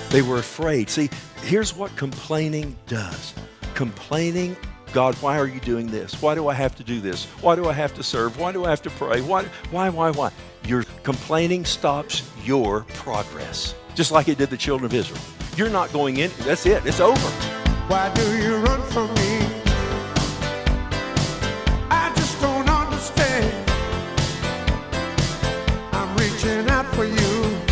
They were afraid. See, here's what complaining does. Complaining, God, why are you doing this? Why do I have to do this? Why do I have to serve? Why do I have to pray? Why? Your complaining stops your progress, just like it did the children of Israel. You're not going in. That's it. It's over. Why do you run from me? I just don't understand. I'm reaching out for you.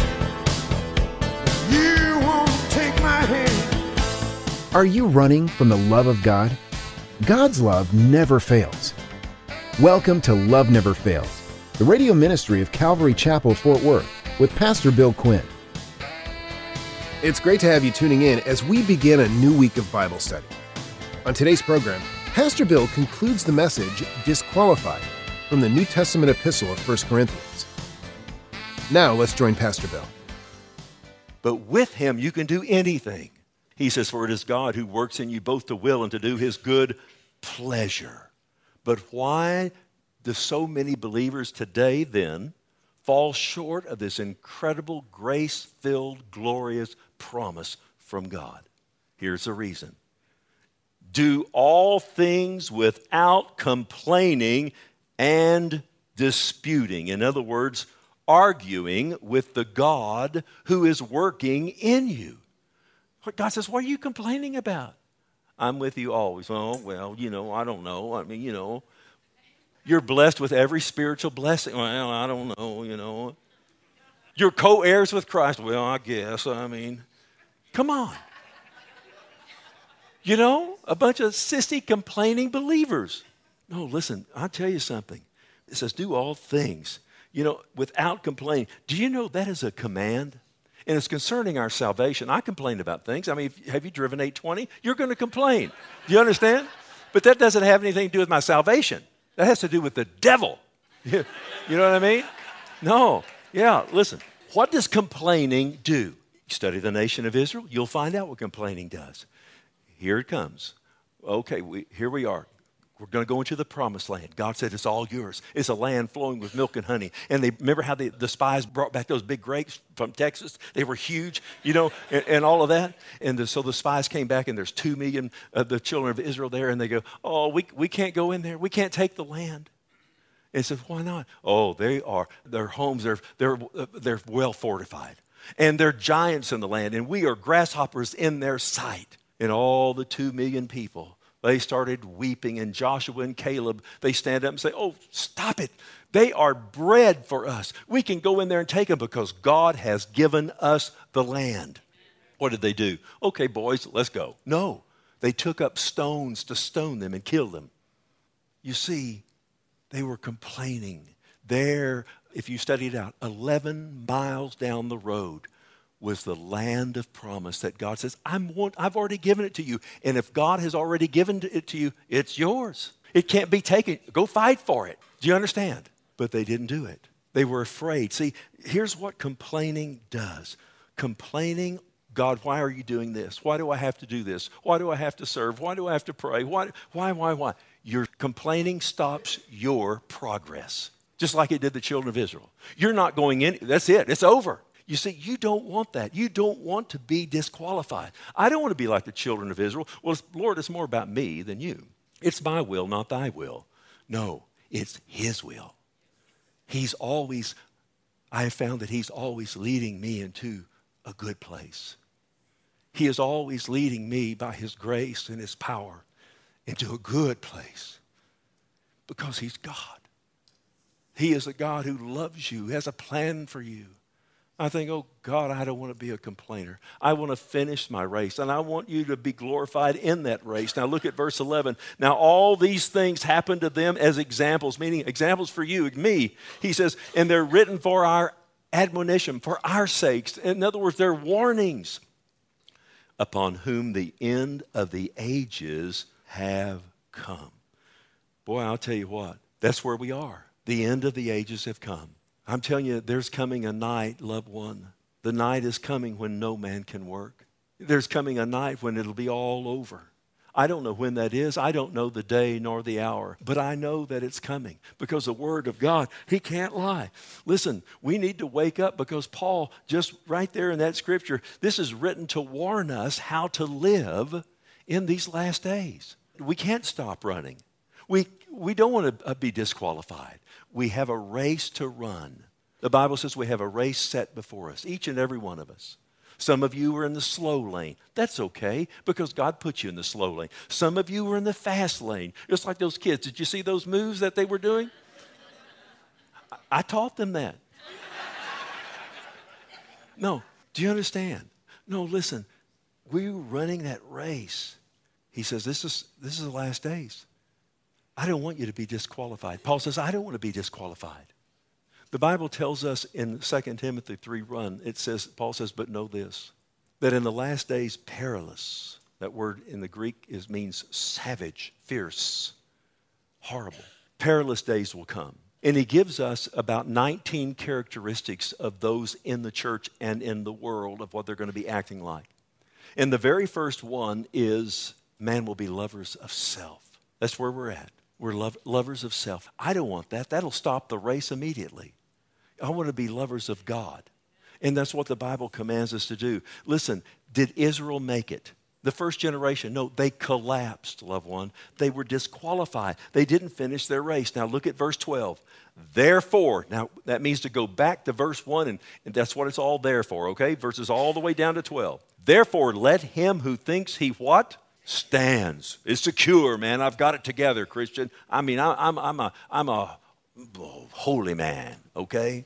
You won't take my hand. Are you running from the love of God? God's love never fails. Welcome to Love Never Fails, the radio ministry of Calvary Chapel, Fort Worth, with Pastor Bill Quinn. It's great to have you tuning in as we begin a new week of Bible study. On today's program, Pastor Bill concludes the message, Disqualified, from the New Testament epistle of 1 Corinthians. Now, let's join Pastor Bill. But with him, you can do anything. He says, for it is God who works in you both to will and to do his good pleasure. But why do so many believers today then fall short of this incredible grace-filled, glorious promise from God? Here's the reason. Do all things without complaining and disputing. In other words, arguing with the God who is working in you. God says, what are you complaining about? I'm with you always. Oh, well, I don't know. I mean, you're blessed with every spiritual blessing. Well, I don't know, You're co-heirs with Christ. Well, I guess. Come on. A bunch of sissy complaining believers. No, listen, I'll tell you something. It says, do all things, without complaining. Do you know that is a command? And it's concerning our salvation. I complain about things. Have you driven 820? You're going to complain. Do you understand? But that doesn't have anything to do with my salvation. That has to do with the devil. You know what I mean? No. Yeah, listen. What does complaining do? You study the nation of Israel, you'll find out what complaining does. Here it comes. Okay, here we are. We're going to go into the promised land. God said it's all yours. It's a land flowing with milk and honey. And remember how the spies brought back those big grapes from Texas? They were huge, and all of that. And so the spies came back, and there's 2 million of the children of Israel there. And they go, oh, we can't go in there. We can't take the land. And said, why not? Oh, their homes, they're well fortified. And they're giants in the land. And we are grasshoppers in their sight. And all the 2 million people, they started weeping, and Joshua and Caleb, they stand up and say, oh, stop it. They are bread for us. We can go in there and take them because God has given us the land. What did they do? Okay, boys, let's go. No, they took up stones to stone them and kill them. You see, they were complaining. There, if you study it out, 11 miles down the road was the land of promise that God says, I've already given it to you. And if God has already given it to you, it's yours. It can't be taken. Go fight for it. Do you understand? But they didn't do it. They were afraid. See, here's what complaining does. Complaining, God, why are you doing this? Why do I have to do this? Why do I have to serve? Why do I have to pray? Why? Your complaining stops your progress, just like it did the children of Israel. You're not going in. That's it. It's over. You see, you don't want that. You don't want to be disqualified. I don't want to be like the children of Israel. Well, Lord, it's more about me than you. It's my will, not thy will. No, it's his will. I have found that he's always leading me into a good place. He is always leading me by his grace and his power into a good place because he's God. He is a God who loves you, has a plan for you. I think, oh, God, I don't want to be a complainer. I want to finish my race, and I want you to be glorified in that race. Now, look at verse 11. Now, all these things happened to them as examples, meaning examples for you, me. He says, and they're written for our admonition, for our sakes. In other words, they're warnings upon whom the end of the ages have come. Boy, I'll tell you what, that's where we are. The end of the ages have come. I'm telling you, there's coming a night, loved one. The night is coming when no man can work. There's coming a night when it'll be all over. I don't know when that is. I don't know the day nor the hour, but I know that it's coming because the Word of God, He can't lie. Listen, we need to wake up because Paul, just right there in that scripture, this is written to warn us how to live in these last days. We can't stop running. We don't want to be disqualified. We have a race to run. The Bible says we have a race set before us, each and every one of us. Some of you are in the slow lane. That's okay because God put you in the slow lane. Some of you are in the fast lane, just like those kids. Did you see those moves that they were doing? I taught them that. No, do you understand? No, listen, we're running that race. He says, this is the last days. I don't want you to be disqualified. Paul says, I don't want to be disqualified. The Bible tells us in 2 Timothy 3:1, Paul says, but know this, that in the last days, perilous, that word in the Greek means savage, fierce, horrible. Perilous days will come. And he gives us about 19 characteristics of those in the church and in the world of what they're going to be acting like. And the very first one is, man will be lovers of self. That's where we're at. We're lovers of self. I don't want that. That'll stop the race immediately. I want to be lovers of God. And that's what the Bible commands us to do. Listen, did Israel make it? The first generation, no, they collapsed, loved one. They were disqualified. They didn't finish their race. Now look at verse 12. Therefore, now that means to go back to verse 1, and that's what it's all there for, okay? Verses all the way down to 12. Therefore, let him who thinks he what? Stands. It's secure, man. I've got it together, Christian. I mean, I'm a holy man, okay?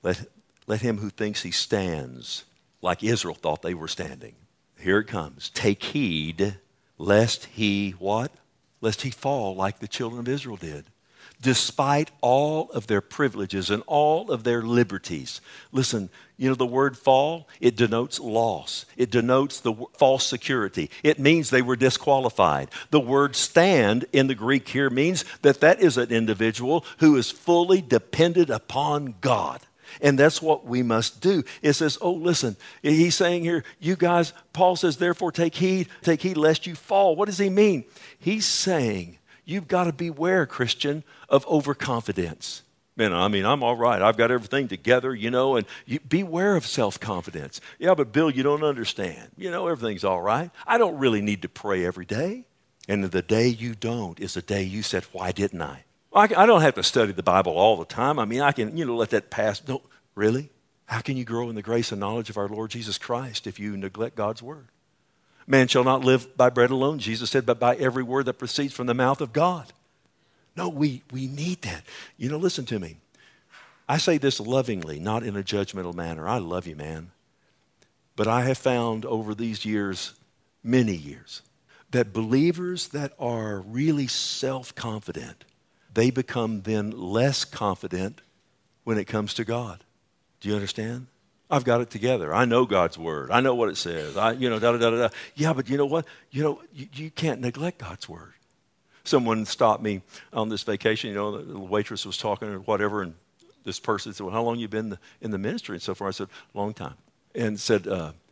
Let him who thinks he stands, like Israel thought they were standing. Here it comes. Take heed, lest he what? Lest he fall like the children of Israel did. Despite all of their privileges and all of their liberties. Listen, you know the word fall, it denotes loss. It denotes the false security. It means they were disqualified. The word stand in the Greek here means that is an individual who is fully dependent upon God. And that's what we must do. It says, oh, listen, he's saying here, you guys, Paul says, therefore take heed lest you fall. What does he mean? He's saying, you've got to beware, Christian, of overconfidence. Man, I mean, I'm all right. I've got everything together, you know, and you beware of self-confidence. Yeah, but Bill, you don't understand. You know, everything's all right. I don't really need to pray every day. And the day you don't is the day you said, why didn't I? I don't have to study the Bible all the time. I mean, I can, let that pass. No, really? How can you grow in the grace and knowledge of our Lord Jesus Christ if you neglect God's word? Man shall not live by bread alone, Jesus said, but by every word that proceeds from the mouth of God. No, we need that. Listen to me. I say this lovingly, not in a judgmental manner. I love you, man. But I have found over these years, many years, that believers that are really self-confident, they become then less confident when it comes to God. Do you understand? I've got it together. I know God's word. I know what it says. Yeah, but you know what? You can't neglect God's word. Someone stopped me on this vacation. The waitress was talking or whatever, and this person said, well, how long have you been in the ministry and so forth? I said, long time. And said,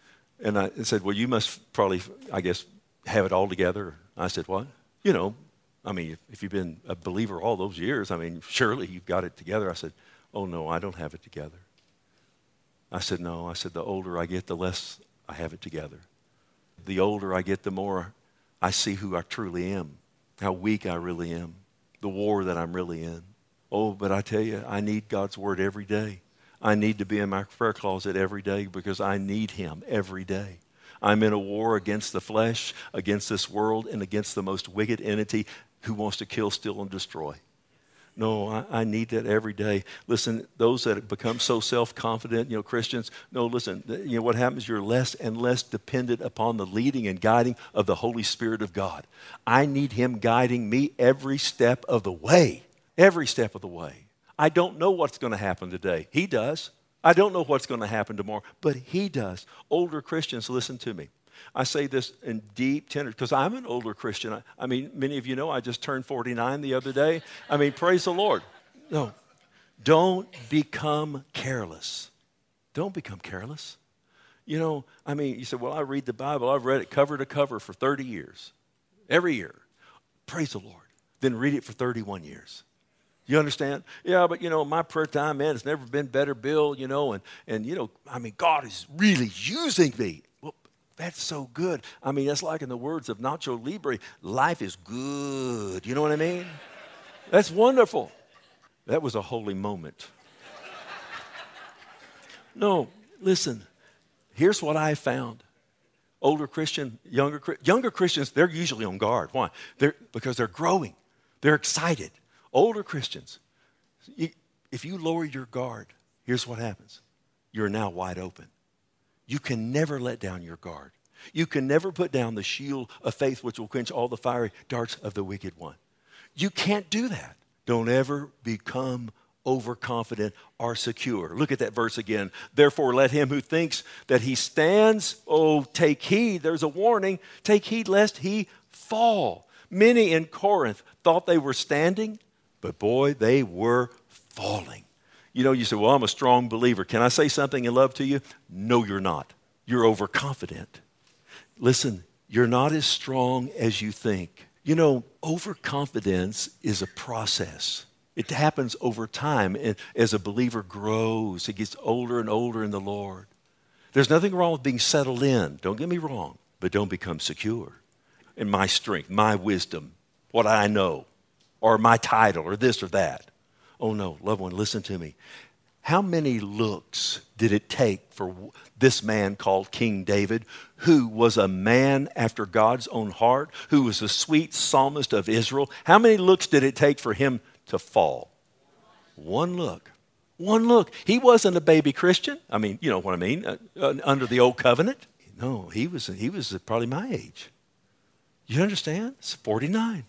I said, well, you must probably, I guess, have it all together. I said, what? If you've been a believer all those years, surely you've got it together. I said, oh, no, I don't have it together. I said, no. I said, the older I get, the less I have it together. The older I get, the more I see who I truly am, how weak I really am, the war that I'm really in. Oh, but I tell you, I need God's word every day. I need to be in my prayer closet every day because I need him every day. I'm in a war against the flesh, against this world, and against the most wicked entity who wants to kill, steal, and destroy. No, I need that every day. Listen, those that have become so self-confident, Christians, no, listen, what happens? You're less and less dependent upon the leading and guiding of the Holy Spirit of God. I need him guiding me every step of the way. Every step of the way. I don't know what's going to happen today. He does. I don't know what's going to happen tomorrow, but he does. Older Christians, listen to me. I say this in deep tender, because I'm an older Christian. Many of you know I just turned 49 the other day. Praise the Lord. No, don't become careless. Don't become careless. You say, well, I read the Bible. I've read it cover to cover for 30 years. every year. Praise the Lord. Then read it for 31 years. You understand? Yeah, but, my prayer time, man, it's never been better, Bill, and God is really using me. Well, that's so good. That's like in the words of Nacho Libre, life is good. You know what I mean? That's wonderful. That was a holy moment. No, listen, here's what I found. Older Christian, younger Christians, they're usually on guard. Why? Because they're growing. They're excited. Older Christians, if you lower your guard, here's what happens. You're now wide open. You can never let down your guard. You can never put down the shield of faith which will quench all the fiery darts of the wicked one. You can't do that. Don't ever become overconfident or secure. Look at that verse again. Therefore, let him who thinks that he stands, take heed. There's a warning. Take heed lest he fall. Many in Corinth thought they were standing, but boy, they were falling. You say, well, I'm a strong believer. Can I say something in love to you? No, you're not. You're overconfident. Listen, you're not as strong as you think. Overconfidence is a process. It happens over time. And as a believer grows, it gets older and older in the Lord. There's nothing wrong with being settled in. Don't get me wrong, but don't become secure in my strength, my wisdom, what I know, or my title, or this or that. Oh no, loved one, listen to me. How many looks did it take for this man called King David, who was a man after God's own heart, who was the sweet psalmist of Israel? How many looks did it take for him to fall? One look. One look. He wasn't a baby Christian. You know what I mean? Under the old covenant. No, he was probably my age. You understand? It's 49.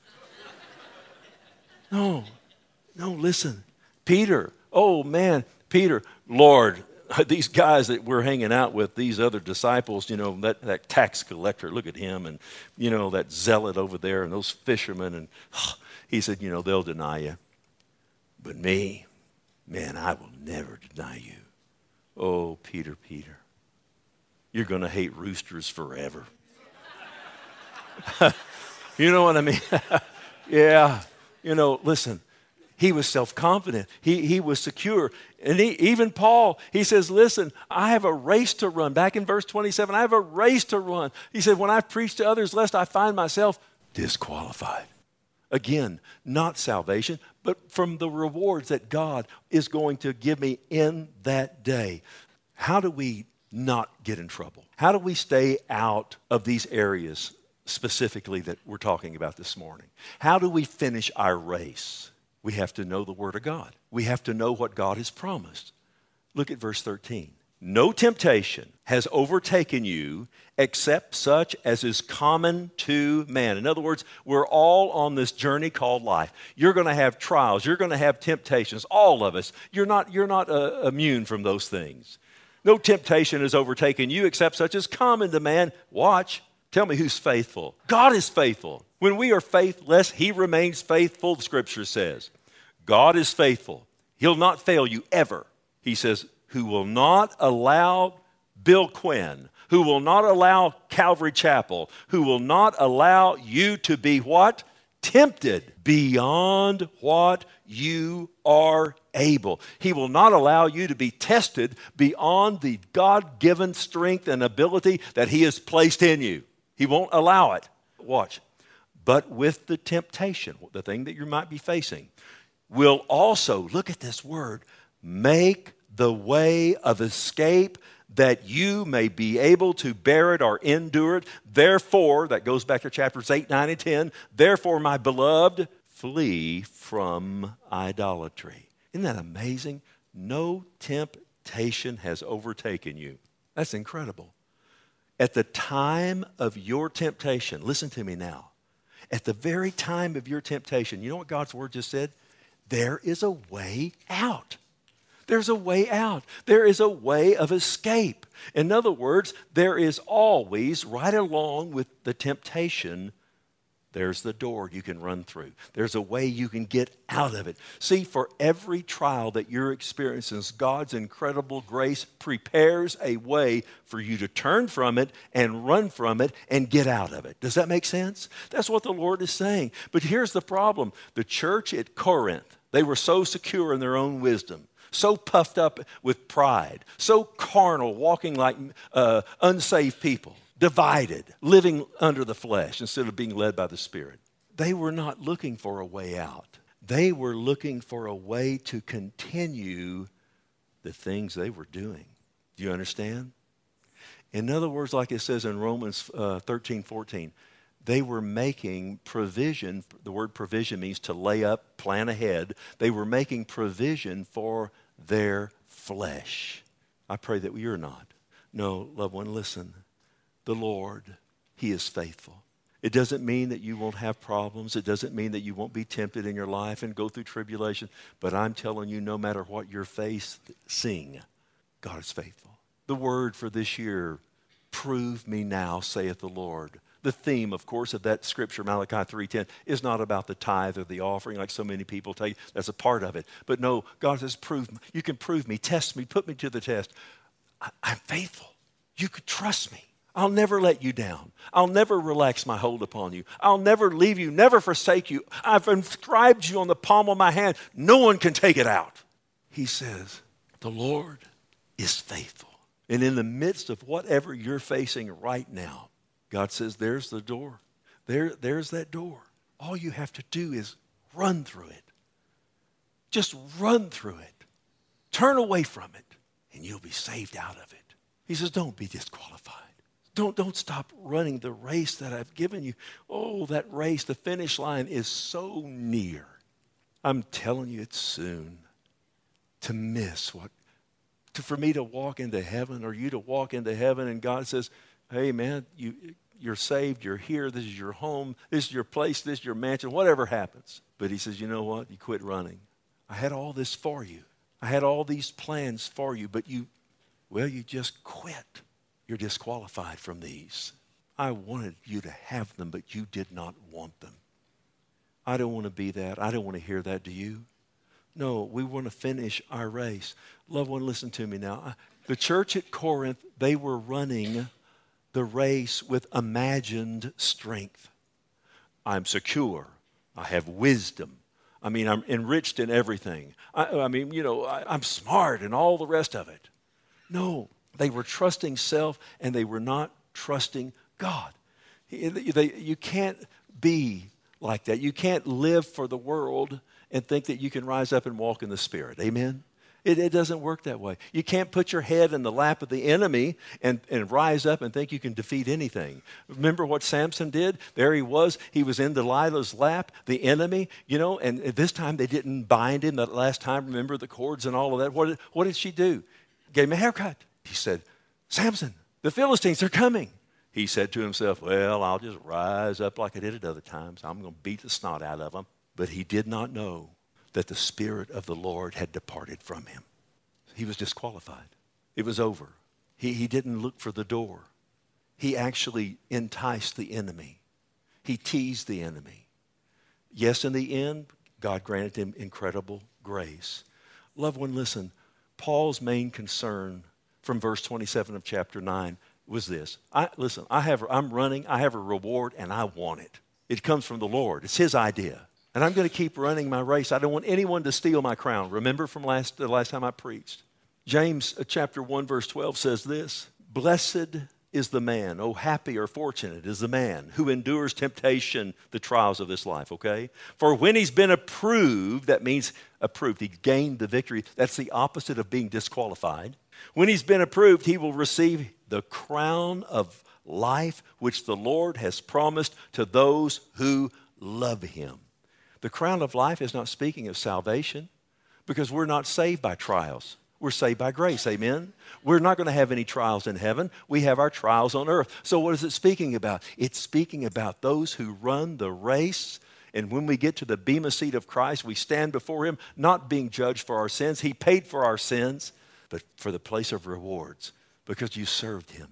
No, listen. Peter, oh man, Peter, Lord, these guys that we're hanging out with, these other disciples, that tax collector, look at him, and, that zealot over there, and those fishermen, and he said, they'll deny you. But me, man, I will never deny you. Oh, Peter, you're going to hate roosters forever. You know what I mean? Yeah. Listen, he was self-confident. He was secure. And even Paul, he says, listen, I have a race to run. Back in verse 27, I have a race to run. He said, when I preach to others, lest I find myself disqualified. Again, not salvation, but from the rewards that God is going to give me in that day. How do we not get in trouble? How do we stay out of these areas specifically that we're talking about this morning? How do we finish our race? We have to know the Word of God. We have to know what God has promised. Look at verse 13. No temptation has overtaken you except such as is common to man. In other words, we're all on this journey called life. You're going to have trials. You're going to have temptations. All of us. You're not immune from those things. No temptation has overtaken you except such as common to man. Watch. Tell me who's faithful. God is faithful. When we are faithless, He remains faithful, the Scripture says. God is faithful. He'll not fail you ever. He says, who will not allow Bill Quinn, who will not allow Calvary Chapel, who will not allow you to be what? Tempted beyond what you are able. He will not allow you to be tested beyond the God-given strength and ability that He has placed in you. He won't allow it. Watch. But with the temptation, the thing that you might be facing, will also, look at this word, make the way of escape that you may be able to bear it or endure it. Therefore, that goes back to chapters 8, 9, and 10, therefore, my beloved, flee from idolatry. Isn't that amazing? No temptation has overtaken you. That's incredible. At the time of your temptation, listen to me now. At the very time of your temptation, you know what God's Word just said? There is a way out. There's a way out. There is a way of escape. In other words, there is always, right along with the temptation, There's the door you can run through. There's a way you can get out of it. See, for every trial that you're experiencing, God's incredible grace prepares a way for you to turn from it and run from it and get out of it. Does that make sense? That's what the Lord is saying. But here's the problem. The church at Corinth, they were so secure in their own wisdom, so puffed up with pride, so carnal, walking like unsaved people, divided, living under the flesh instead of being led by the Spirit. They were not looking for a way out. They were looking for a way to continue the things they were doing. Do you understand? In other words, like it says in Romans 13:14, they were making provision. The word provision means to lay up, plan ahead. They were making provision for their flesh. I pray that you're not. No, loved one, listen. The Lord, He is faithful. It doesn't mean that you won't have problems. It doesn't mean that you won't be tempted in your life and go through tribulation. But I'm telling you, no matter what you're facing, God is faithful. The word for this year, prove me now, saith the Lord. The theme, of course, of that scripture, Malachi 3:10, is not about the tithe or the offering like so many people tell you. That's a part of it. But no, God says, prove me. You can prove me, test me, put me to the test. I'm faithful. You could trust me. I'll never let you down. I'll never relax my hold upon you. I'll never leave you, never forsake you. I've inscribed you on the palm of my hand. No one can take it out. He says, the Lord is faithful. And in the midst of whatever you're facing right now, God says, there's the door. There's that door. All you have to do is run through it. Just run through it. Turn away from it, and you'll be saved out of it. He says, don't be disqualified. Don't stop running the race that I've given you. Oh, that race, the finish line is so near. I'm telling you, it's soon. To miss for me to walk into heaven, or you to walk into heaven, and God says, hey man, you're saved, you're here, this is your home, this is your place, this is your mansion, whatever happens. But He says, you know what? You quit running. I had all this for you. I had all these plans for you, but you just quit. You're disqualified from these. I wanted you to have them, but you did not want them. I don't want to be that. I don't want to hear that. Do you? No, we want to finish our race. Loved one, listen to me now. The church at Corinth, they were running the race with imagined strength. I'm secure. I have wisdom. I mean, I'm enriched in everything. I'm smart and all the rest of it. No. They were trusting self, and they were not trusting God. You can't be like that. You can't live for the world and think that you can rise up and walk in the Spirit. Amen? It doesn't work that way. You can't put your head in the lap of the enemy and rise up and think you can defeat anything. Remember what Samson did? There he was in Delilah's lap, the enemy, and this time they didn't bind him. That last time, remember the cords and all of that. What did she do? Gave him a haircut. He said, Samson, the Philistines, they're coming. He said to himself, well, I'll just rise up like I did at other times. I'm going to beat the snot out of them. But he did not know that the Spirit of the Lord had departed from him. He was disqualified. It was over. He didn't look for the door. He actually enticed the enemy. He teased the enemy. Yes, in the end, God granted him incredible grace. Loved one, listen, Paul's main concern from verse 27 of chapter 9 was this. I'm running, I have a reward, and I want it. It comes from the Lord. It's His idea. And I'm going to keep running my race. I don't want anyone to steal my crown. Remember from the last time I preached? James chapter 1 verse 12 says this, blessed is the man, oh happy or fortunate is the man who endures temptation, the trials of this life, okay? For when he's been approved, that means approved, he gained the victory. That's the opposite of being disqualified. When he's been approved, he will receive the crown of life which the Lord has promised to those who love Him. The crown of life is not speaking of salvation, because we're not saved by trials. We're saved by grace, amen? We're not going to have any trials in heaven. We have our trials on earth. So what is it speaking about? It's speaking about those who run the race. And when we get to the bema seat of Christ, we stand before Him, not being judged for our sins. He paid for our sins, but for the place of rewards, because you served Him.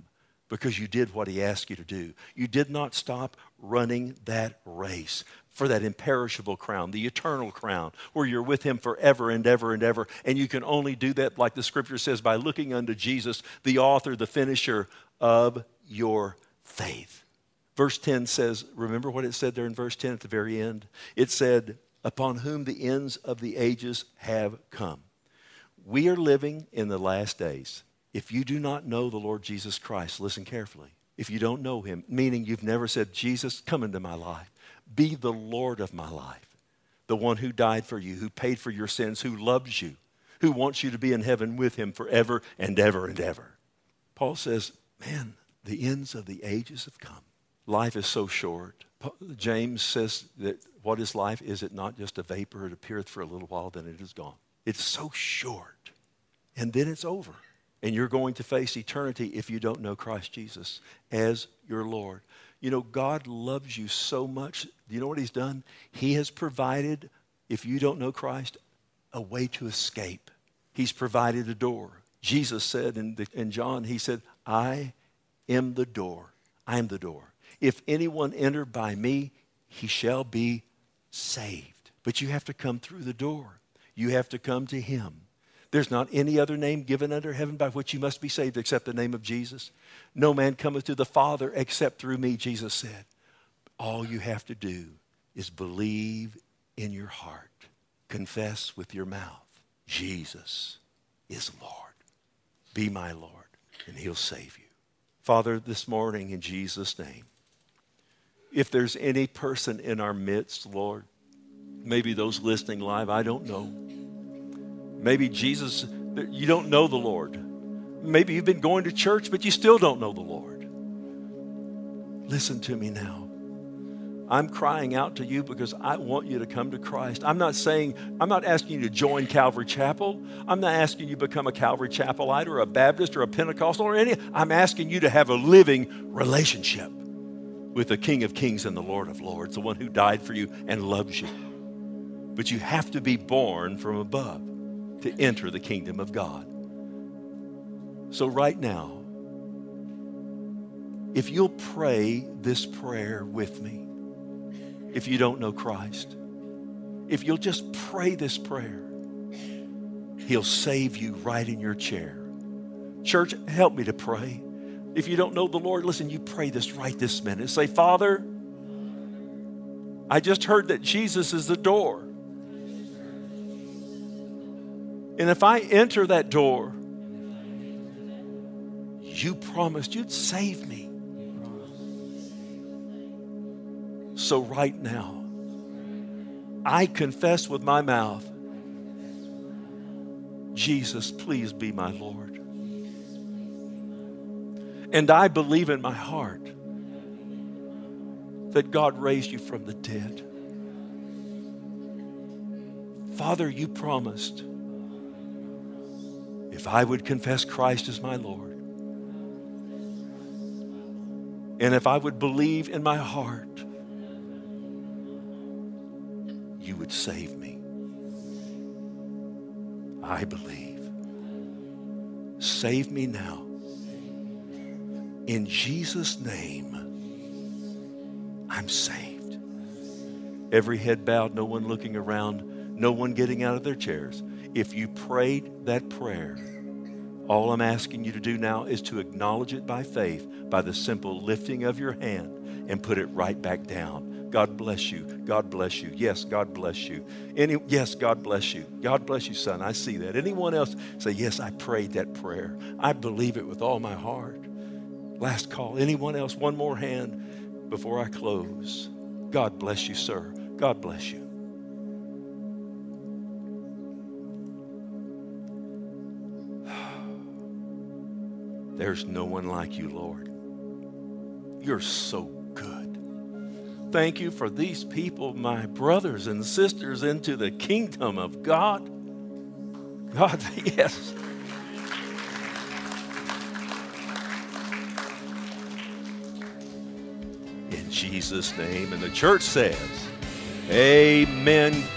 because you did what he asked you to do. You did not stop running that race for that imperishable crown, the eternal crown, where you're with him forever and ever and ever. And you can only do that, like the scripture says, by looking unto Jesus, the author, the finisher of your faith. Verse 10 says, remember what it said there in verse 10 at the very end? It said, upon whom the ends of the ages have come. We are living in the last days. If you do not know the Lord Jesus Christ, listen carefully. If you don't know him, meaning you've never said, Jesus, come into my life. Be the Lord of my life. The one who died for you, who paid for your sins, who loves you, who wants you to be in heaven with him forever and ever and ever. Paul says, man, the ends of the ages have come. Life is so short. James says that what is life? Is it not just a vapor? It appeareth for a little while, then it is gone. It's so short. And then it's over. And you're going to face eternity if you don't know Christ Jesus as your Lord. You know, God loves you so much. Do you know what he's done? He has provided, if you don't know Christ, a way to escape. He's provided a door. Jesus said in John, he said, I am the door. I am the door. If anyone enter by me, he shall be saved. But you have to come through the door. You have to come to him. There's not any other name given under heaven by which you must be saved except the name of Jesus. No man cometh to the Father except through me, Jesus said. All you have to do is believe in your heart. Confess with your mouth, Jesus is Lord. Be my Lord, and he'll save you. Father, this morning in Jesus' name, if there's any person in our midst, Lord, maybe those listening live, I don't know. Maybe Jesus, you don't know the Lord. Maybe you've been going to church, but you still don't know the Lord. Listen to me now. I'm crying out to you because I want you to come to Christ. I'm not asking you to join Calvary Chapel. I'm not asking you to become a Calvary Chapelite or a Baptist or a Pentecostal or any. I'm asking you to have a living relationship with the King of Kings and the Lord of Lords, the one who died for you and loves you. But you have to be born from above to enter the kingdom of God. So right now, if you'll pray this prayer with me, if you don't know Christ, if you'll just pray this prayer, he'll save you right in your chair. Church, help me to pray. If you don't know the Lord, listen, you pray this right this minute. Say, Father, I just heard that Jesus is the door. And if I enter that door, you promised you'd save me. So right now, I confess with my mouth, Jesus, please be my Lord. And I believe in my heart that God raised you from the dead. Father, you promised if I would confess Christ as my Lord, and if I would believe in my heart, you would save me. I believe. Save me now. In Jesus' name, I'm saved. Every head bowed, no one looking around, no one getting out of their chairs. If you prayed that prayer, all I'm asking you to do now is to acknowledge it by faith, by the simple lifting of your hand and put it right back down. God bless you. God bless you. Yes, God bless you. Yes, God bless you. God bless you, son. I see that. Anyone else say, yes, I prayed that prayer. I believe it with all my heart. Last call. Anyone else? One more hand before I close. God bless you, sir. God bless you. There's no one like you, Lord. You're so good. Thank you for these people, my brothers and sisters, into the kingdom of God. God, yes. In Jesus' name, and the church says, amen.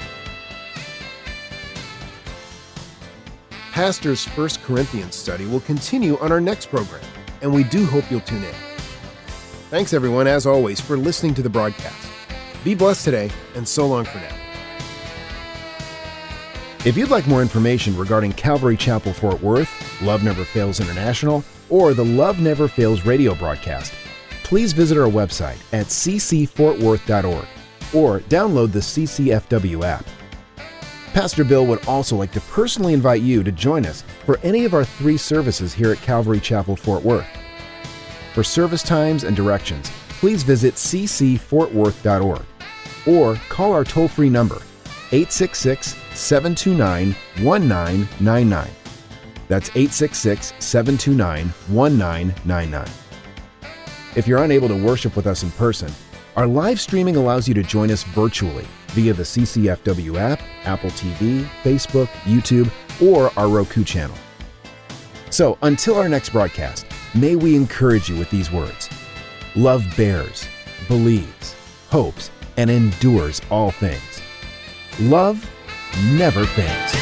Pastor's 1 Corinthians study will continue on our next program. and we do hope you'll tune in. Thanks, everyone, as always, for listening to the broadcast. Be blessed today, and so long for now. If you'd like more information regarding Calvary Chapel Fort Worth, Love Never Fails International, or the Love Never Fails radio broadcast, please visit our website at ccfortworth.org or download the CCFW app. Pastor Bill would also like to personally invite you to join us for any of our 3 services here at Calvary Chapel Fort Worth. For service times and directions, please visit ccfortworth.org or call our toll-free number, 866-729-1999. That's 866-729-1999. If you're unable to worship with us in person, our live streaming allows you to join us virtually via the CCFW app, Apple TV, Facebook, YouTube, or our Roku channel. So until our next broadcast, may we encourage you with these words. Love bears, believes, hopes, and endures all things. Love never fails.